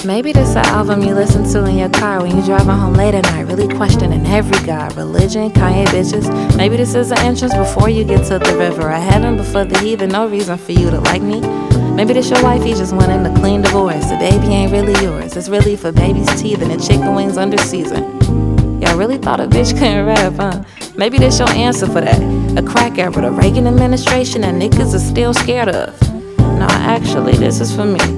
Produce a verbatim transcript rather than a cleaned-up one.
Maybe this an album you listen to in your car when you driving home late at night, really questioning every god, religion, Kanye bitches. Maybe this is the entrance before you get to the river, a heaven before the heathen, no reason for you to like me. Maybe this your wifey just wanting a clean divorce. The baby ain't really yours, it's really for baby's teeth and the chicken wings under season. Y'all really thought a bitch couldn't rap, huh? Maybe this your answer for that. A crack era, the Reagan administration that niggas are still scared of. Nah, actually, this is for me.